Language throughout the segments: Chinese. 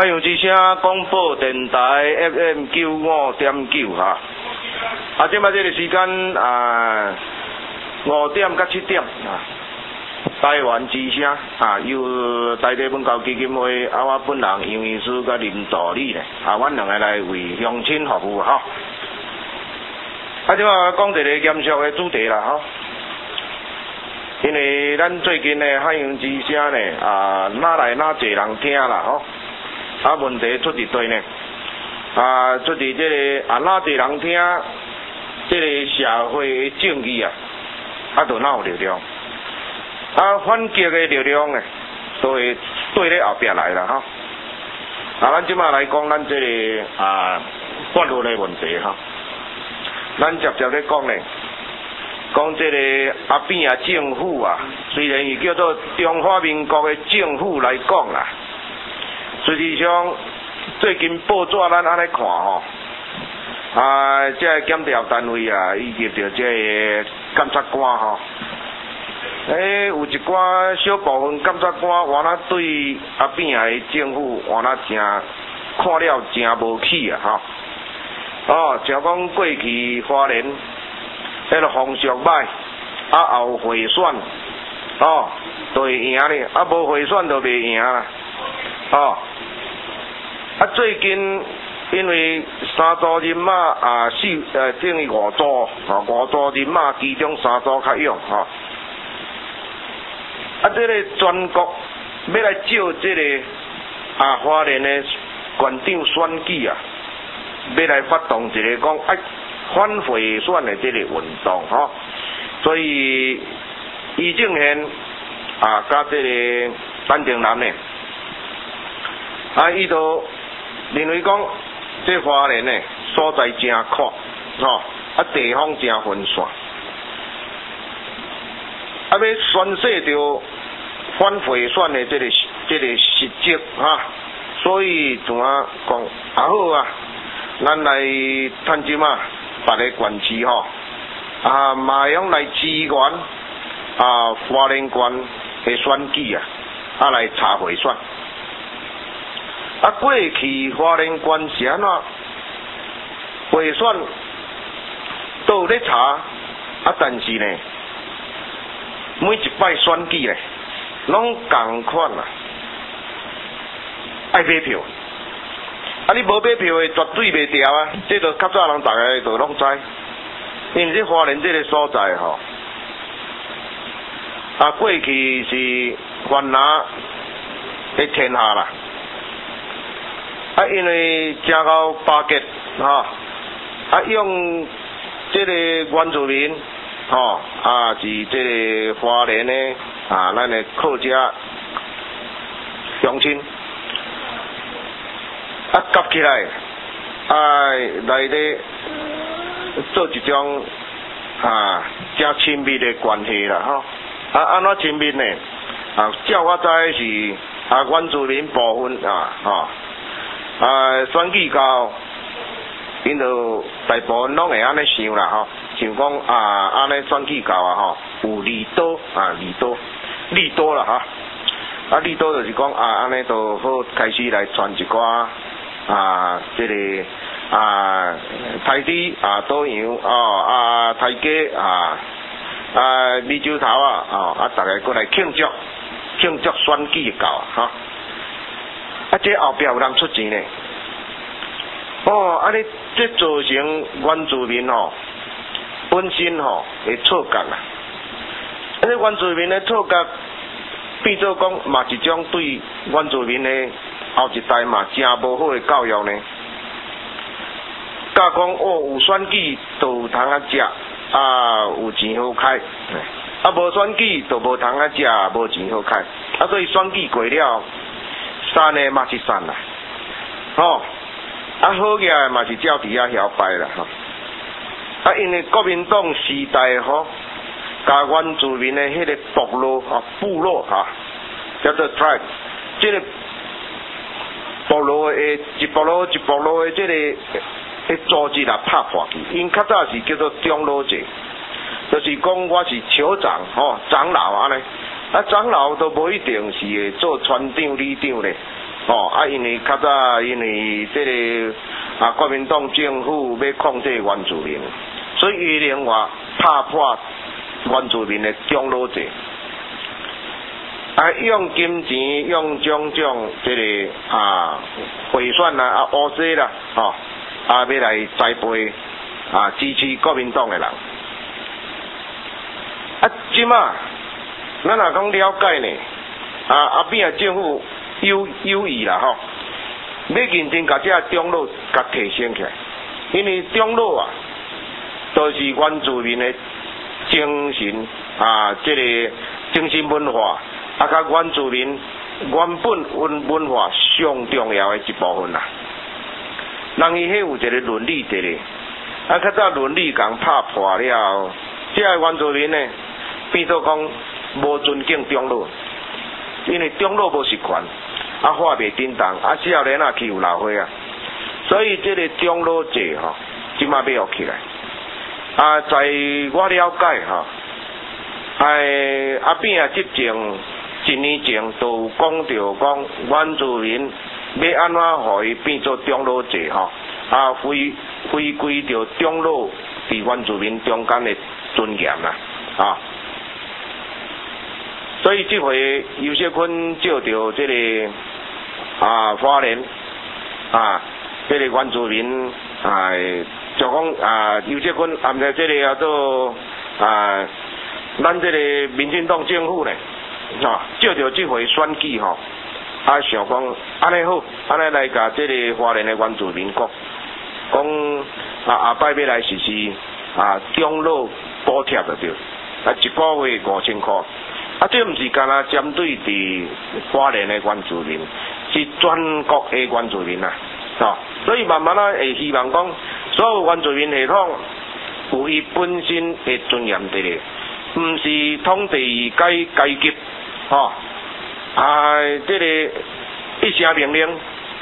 阳之声广播电台 FM95.9哈。即摆这个时间5点到7点台湾之声由台北文教基金会我本人杨医师甲林道理咧阮两个来为乡亲服务哈。即摆讲一个严肃的主题啦因为咱最近的海洋之声呢哪来哪侪人听啦问题出伫对呢出伫这个哪侪人听这个社会的正义就哪有力量反击的力量呢都会对咧后壁来啦咱即马来讲咱这个法律的问题咱直接咧讲呢讲这个阿扁政府虽然伊叫做中华民国的政府来讲啦，实际上最近报纸咱安尼看这个检调单位以及着这个检察官有一寡小部分检察官原来对阿扁的政府原来真看了真无起像讲过去花莲迄个风俗歹后回选就会赢咧无回选就袂赢啦最近因为三组人马等于5组人马其中3组较勇这个全国要来照这个花莲的县长选举要来发动一个讲反贿选的这个运动所以易正贤甲这个陈定南呢伊就认为讲这花莲呢所在真阔地方真分散要宣示着反贿选的这个实质所以怎讲好咱来趁即马别个县市马上来支援花莲县的选举来查贿选过去花莲县是安怎贿选都有咧查但是呢每一摆选举呢拢同款爱买票你无买票的绝对袂调这就较早人大家就拢知因为这花莲这个所在过去是番拿的天下啦因为正到8月用这个原住民是这个花莲的咱的客家乡亲夹起来来咧做一种真亲密的关系啦安怎亲密呢照我知是原住民部分选举到因就大部分拢会安尼想啦像讲安尼选举到有利多利多啦利多就是讲安尼就好开始来传一寡这个台底倒洋台鸡米酒头大家过来庆祝选举到这后壁有人出钱呢你这造成原住民本身会错觉这原住民的错觉变做讲嘛一种对原住民的后一代嘛真无好的教育呢甲讲有选举就有通食有钱好开无选举就无通食无钱好开所以选举过了散的嘛是散啦好嘢嘛是照伫遐摇摆啦因为国民党时代甲原住民的迄个部落叫做 tribe 这个部落的一部落的这个组织拍破去因较早是叫做长老制就是讲我是酋长长老安尼长老都无一定是会做船长里长咧因为较早因为这个国民党政府要控制原住民，所以伊另外拍破原住民的长老制，用金钱用种种这个贿选乌西啦，要来栽培支持国民党的人。即马咱若讲了解呢，阿扁政府有意啦要认真甲这长老甲提升起来，因为长老都是原住民的精神这个精神文化甲原住民原本文化上重要的一部分啦。人伊迄有一个伦理伫咧，较早伦理共拍破了后，这个原住民呢变做讲无尊敬长老，因为长老无实权，话袂叮当，少年欺负老岁所以这个长老制即马要学起来。在我了解阿扁执政1年前都有讲到讲原住民要安怎互伊变做长老制回归着长老伫原住民中间的尊严啦所以这回尤锡坤借着这个花莲这个原住民就讲尤锡坤按照这个叫做咱这个民进党政府呢借着这回选举想讲安尼好，安尼来甲这个花莲的原住民讲下摆要来实施长老补贴就对，1个月5000块。这毋是干那针对伫花莲的原住民，是全国的原住民所以慢慢会希望讲，所有原住民系统有伊本身的尊严伫咧，毋是统治阶级这个一声命令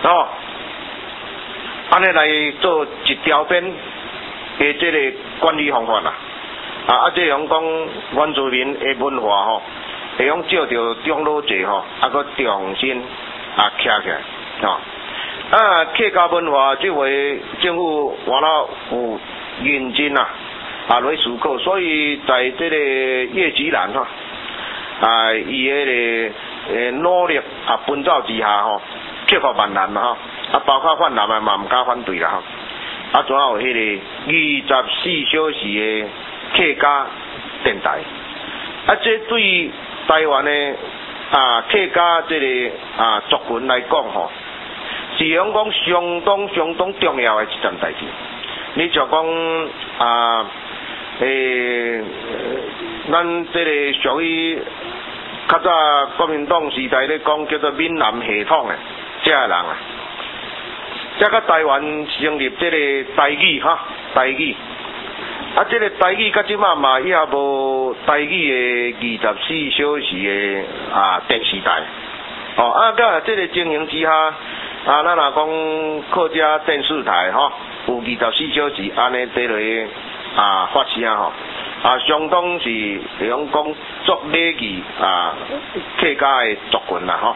安尼来做一条边的这个管理方法啦。这样讲原住民的文化会用照着长老制搁重新徛起来客家文化这回政府完了有认真来思考，所以在这个叶吉兰伊迄个努力奔走之下克服万难包括泛蓝嘛毋敢反对啦主要有迄个24小时的客家电台这对台湾的客家这个族群来讲是讲相当重要的一件代志。你就讲咱这个属于较早国民党时代咧讲叫做闽南系统的这个人这个台湾成立这个台语台语这个台语到即马嘛也无台语的24小时的电视台甲这个情形之下咱若讲客家电视台有24小时安尼伫咧发声相当是会用讲作礼仪客家的族群啦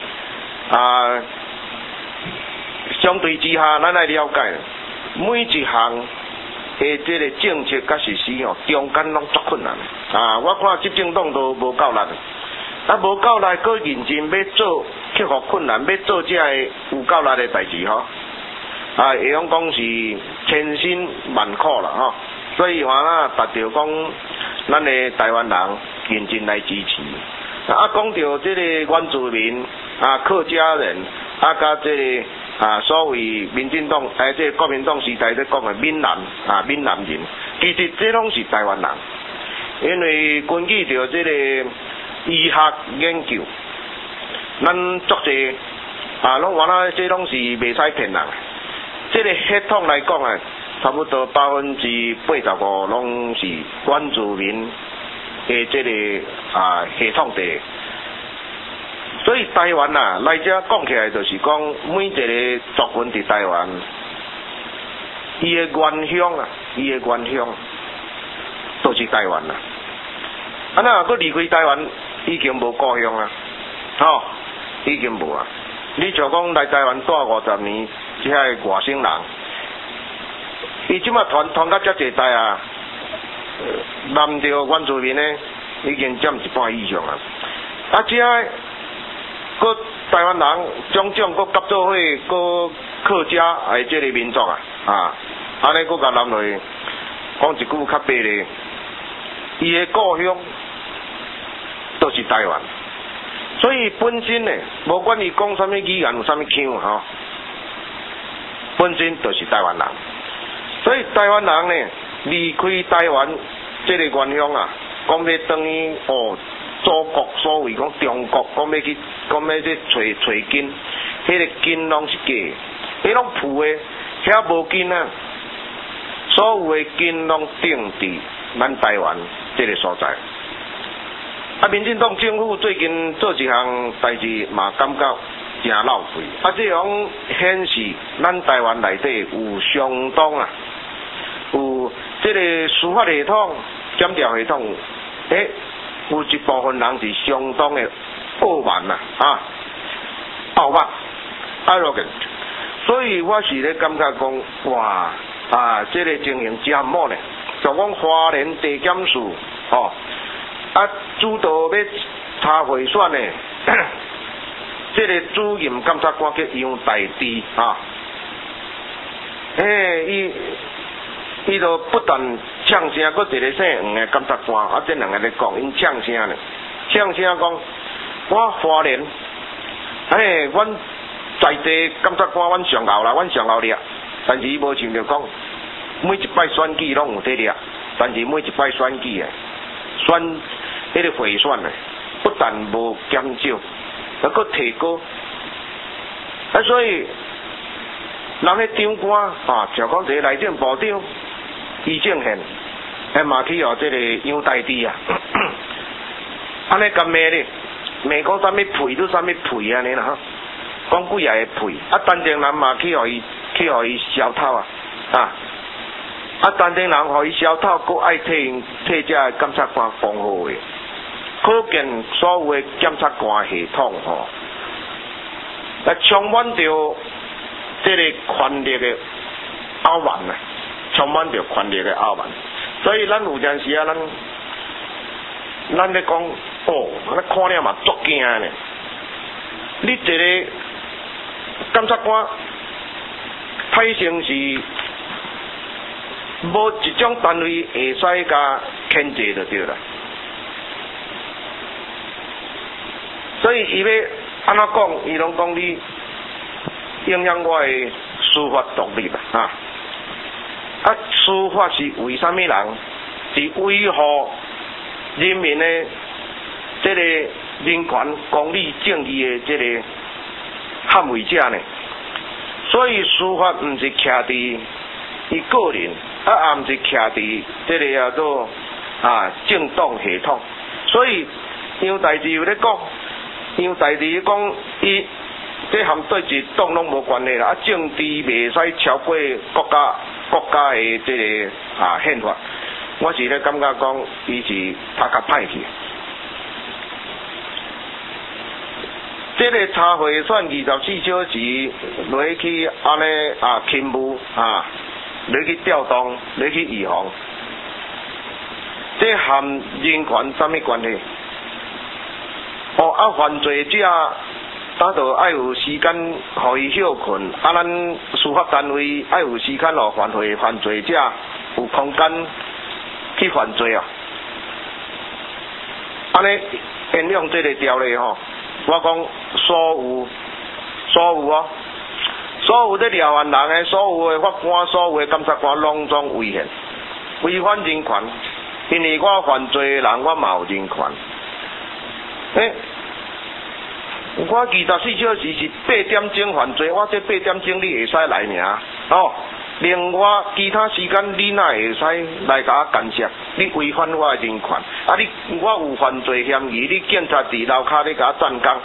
相对之下咱来了解每一项的这个政策甲实施中间拢足困难我看执政党都无够力无够力搁认真要做克服困难，要做这个有够力的代志会用讲是千辛万苦啦所以达到讲咱的台湾人认真来支持讲到这个原住民客家人甲这个所谓民进党这个国民党时代咧讲的闽南人，其实这拢是台湾人，因为根据着这个医学研究，咱作者拢这拢是袂使骗人。这个血统来讲差不多85%拢是原住民的这个系统的。所以台湾来这讲起来，就是讲每一个族群伫台湾，伊的原乡都是台湾那搁离开台湾，已经无故乡已经无你像讲来台湾住50年，即个外省人，伊即马团到遮济代啊，南着原住民呢，已经占一半以上啊。啊，即个搁台湾人种种搁合作伙，搁客家诶，即个民族啊，安尼搁甲南落讲一句较白咧，伊诶故乡都是台湾。所以本身呢，无管伊讲啥物语言，有啥物腔吼，本身就是台湾人。所以台湾人呢，离开台湾这个原乡啊，讲要等于祖国所谓讲中国，讲要去找根，迄个根拢是假，迄拢浮的，遐无根啊。所有的根拢定伫咱台湾这个所在。啊，民进党政府最近做一项代志嘛，感觉真浪费。啊，这种显示咱台湾内底有相当有这个司法系统、检调系统，有一部分人是相当的傲慢傲慢，arrogant。所以我是咧感觉讲，哇这个情形真好呢。就讲花莲地检署主导要查贿选的，这个主任检察官叫杨大志伊就不但呛声，搁一个姓黄的检察官，这两个咧讲，因呛声呢，呛声讲，我花莲，阮在地检察官，阮上后啦，阮上后掠，但是伊无想着讲，每一摆选举拢有在掠，但是每一摆选举选迄个贿选不但无减少，还佫提高。所以人迄长官就讲一个内政部长于正宪，嘛去这个杨大志安尼甲骂咧，骂讲啥物屁都啥物屁安尼啦，讲几个屁，陈定南嘛去伊消透陈定南互伊消透，佫爱替这检察官讲好话。可见所有的检察官系统充满着这个权力的傲慢充满着权力的傲慢。所以咱有阵时咱咧讲咱看了嘛足惊呢。你一个检察官歹成是无一种单位会使甲牵制就对啦。所以伊要安怎讲，伊拢讲你影响我的司法独立司法是为什么人？是维护人民的这个人权、公理、正义的这个捍卫者呢？所以司法毋是徛伫伊个人，也毋是徛伫这个叫做政党系统。所以杨大志有咧讲。杨大志讲，伊这含对一党拢无关系啦，政治袂使超过国家的这个宪法。我是咧感觉讲，伊是他较歹去。这个查贿选24小时落去安尼勤务落去调动，落去预防，这含人权什么关系？犯罪者他就爱有时间互伊休困，咱司法单位爱有时间互犯罪者有空间去犯罪安尼沿用这个条例我讲所有在廖万人的所有的法官、所有的检察官拢总违反人权，因为我犯罪的人我嘛有人权。我24小时是8点钟犯罪，我这8点钟你会使来尔另外其他时间你哪会使来甲我干涉？你违反我的人权我有犯罪嫌疑，你警察伫楼骹咧甲我站岗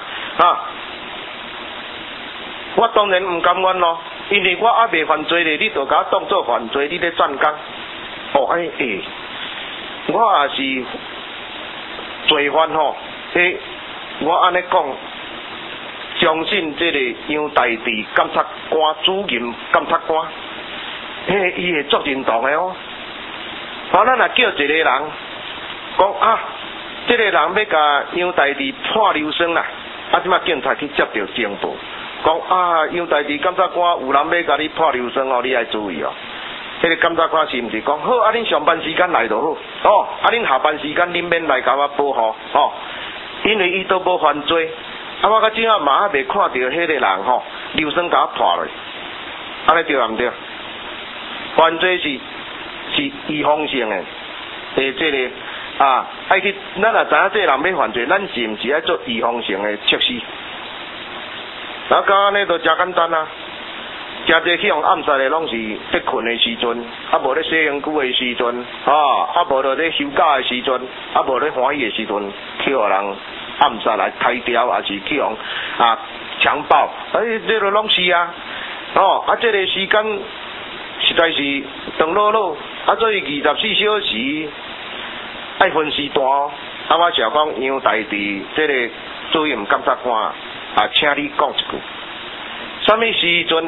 我当然唔甘愿咯，因为我还未犯罪咧，你就甲我当作犯罪，你咧站岗我也是罪犯我安尼讲。 相信这个杨大治检察官主任检察官，伊会作认同的哦。好，咱若叫一个人讲啊，这个人要甲杨大治判留声啦，即马警察去接到情报，讲啊，杨大治检察官有人要甲你判留声哦，你爱注意哦。迄个检察官是毋是讲好？啊，恁上班时间来就好，哦，啊，恁下班时间恁免来甲我保护，哦，因为伊都无犯罪。啊！我到即仔嘛还未看到迄个人吼，留声甲我破落，安尼对啊毋对？犯罪是预防性的，这个啊，爱去咱若知影这个人要犯罪，咱是毋是爱做预防性的措施？啊，甲安尼就真简单啊！真侪去用暗杀的，拢是在困的时阵，啊无咧洗身躯的时阵，啊无就咧休假的时阵，啊无咧欢喜的时阵，去互人暗杀来杀掉，还是去用强暴，这个拢是啊，这个时间实在是长老老，所以24小时爱分时段哦。我想讲杨大治这个主任检察官请你讲一句，什么时阵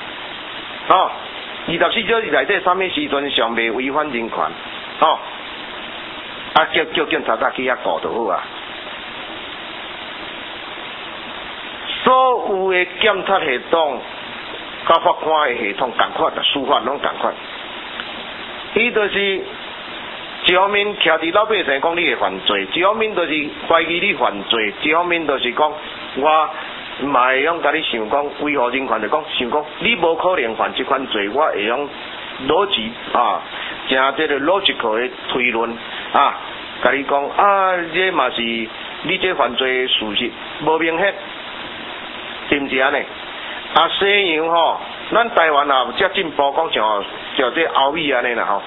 24小时内底什么时阵尚未违反人权叫警察去遐顾就好啊。所有的检察系统、甲法官的系统共款，司法拢共款。伊就是一方面徛伫老百姓讲你会犯罪，一方面就是怀疑你犯罪，一方面就是讲我唔会用甲你想讲维护人权，就讲想讲你无可能犯这款罪，我会用逻辑正这个 logical 的推论甲你讲这嘛是你这犯罪的事实无明显。是毋是安尼？西洋吼，咱台湾也有遮进步，讲像这欧美安尼啦吼。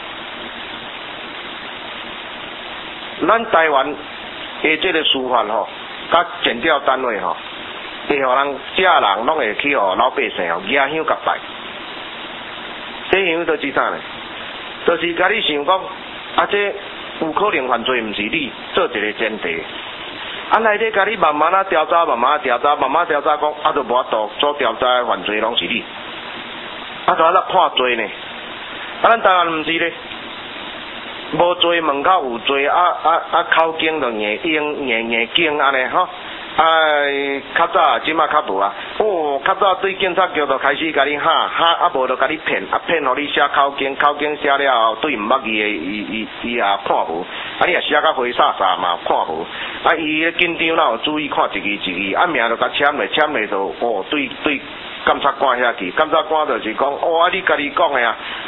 咱台湾的这个司法吼，甲检调单位吼，会互人遮人拢会去互老百姓压乡甲败。西洋就是啥呢？就是甲你想讲这有可能犯罪，毋是你做一个前提。内底甲你慢慢调查，慢慢调查，讲就无法度做调查犯罪拢是你，就咱判罪呢？咱台湾毋是咧，无罪门口有罪，口径就硬颈安尼吼。较早即马较无啊。较早对警察局就开始甲你吓，无就甲你骗，骗互你写口径写了后对毋捌伊判无，你也写甲灰煞煞嘛判无，伊咧紧张哪有注意看一字，名就甲签落就对检察官遐去，检察官就是讲你家己讲的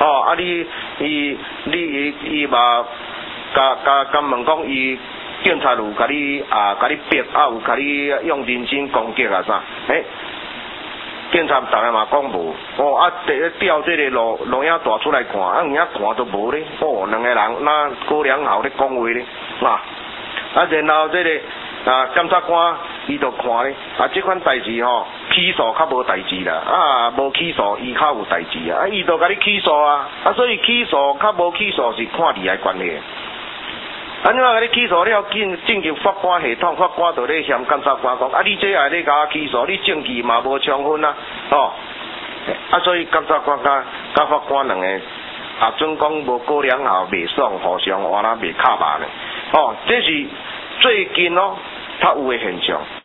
伊嘛甲问讲伊。警察有甲你逼，有甲你用人身攻击啥？警察逐个嘛讲无，第一调这个录影带出来看，有影看都无咧，两个人那高粱校咧讲话咧，然后这个检察官伊就看咧，这款代志吼起诉较无代志啦，无起诉伊较有代志伊就甲你起诉所以起诉较无起诉是看利害关系。你甲你起诉了，进入法官系统，法官就咧向检察官讲，你这也咧甲我起诉，你证据嘛无充分所以检察官甲法官两个准讲无高粱校袂爽，互相换袂卡吧呢，这是最近较有的现象。